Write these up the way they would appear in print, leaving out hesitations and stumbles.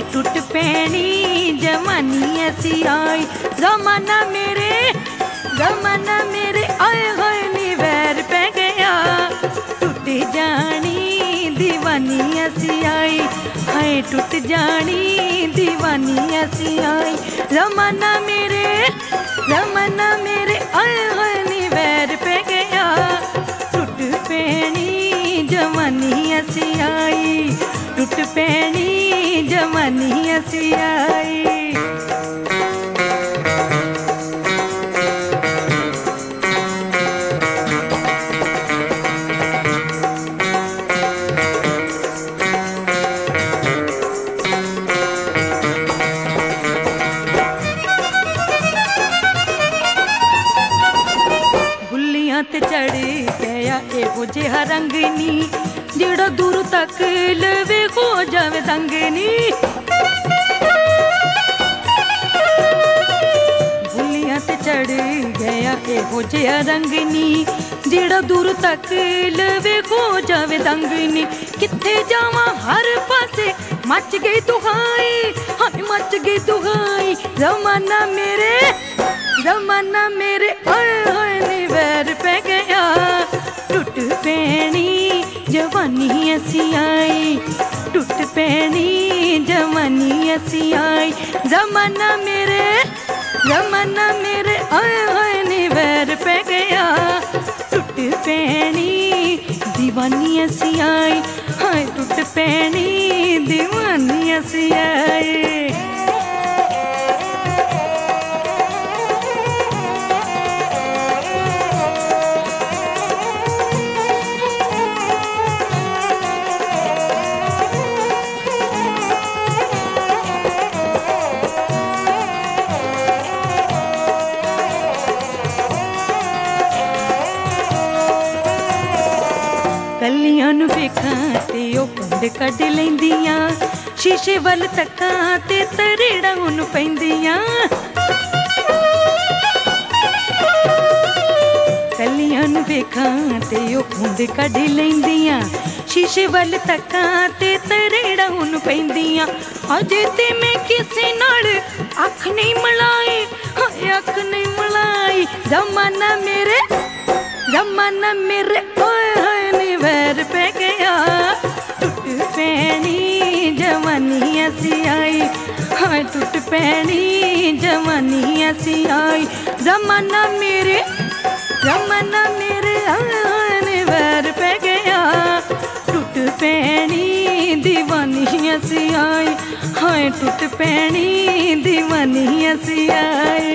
टुट पैनी जवानी ऐसी आई। जमाना मेरे आए होए नी वैर पै गया, टुट जानी दीवानी ऐसी आई। हाय टुट जानी दीवानी ऐसी आई। जमाना मेरे आए होए नी वैर पै गया, टुट पैनी जवानी ऐसी आई। टुट पैनी जवानी ऐसी आई। ते चढ़ गया एहो जिहा रंग नी, जेड़ा दूर तक लवे हो जावे दंग नी। बुलियां ते चढ़ गया एहो जिहा रंग नी, जेड़ा दूर तक लवे हो जावे दंग नी। किथे जावां हर पासे मच गई दुहाई, हाय मच गई दुहाई। जमाना मेरे ओए होए नी वैर पै गया, टुट पैनी जवानी ऐसी आई। टुट पैनी जवानी ऐसी आई। जमाना मेरे ओए होए नी वैर पै गया, टुट पैनी दीवानी ऐसी आई। हाय टुट पैनी दीवानी ऐसी आई। कलियां नूं वेखां ते ओ कुंड कढ लैंदियां, शीशे वल तक्कां ते तरेड़ा उन पैंदियां। कलियां नूं वेखां ते ओ कुंड कढ लैंदियां, शीशे वल तक्कां ते तरेड़ा उन पैंदियां। अजे ते मैं किसे नाल अख नहीं मिलाई, हाय अख नहीं मिलाई। जमाना मेरे ओए होए नी वैर पै गया, टुट पैनी जवानी ऐसी आई। हाय टुट पैनी जवानी ऐसी आई। जमाना मेरे ओए होए नी वैर पै गया, टुट पैनी दीवानी ऐसी आई। हाय टुट पैनी दीवानी ऐसी आई।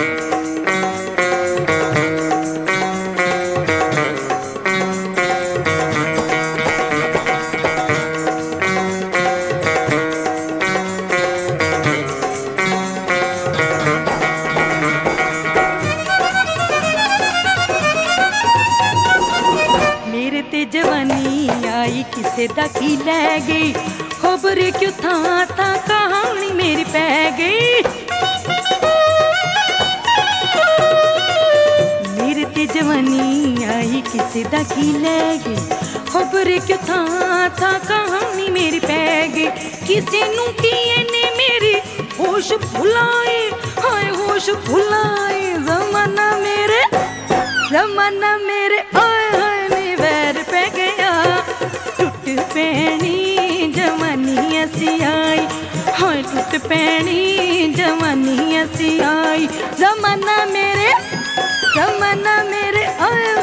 ते जवानी आई किसे दा की लै गई, खबर क्यों था कहानी मेरी पै गई। मेरे ते जवानी आई किसे दा की लै गई, खबर क्यों था कहानी मेरी पै गई। किसे नू की ने मेरी होश भुलाए, हाय होश भुलाए। जमाना मेरे ओए होए नी वैर पै गया, टुट पैनी जवानी ऐसी आई। हाय टुट पैनी जवानी ऐसी आई। जमाना मेरे ओए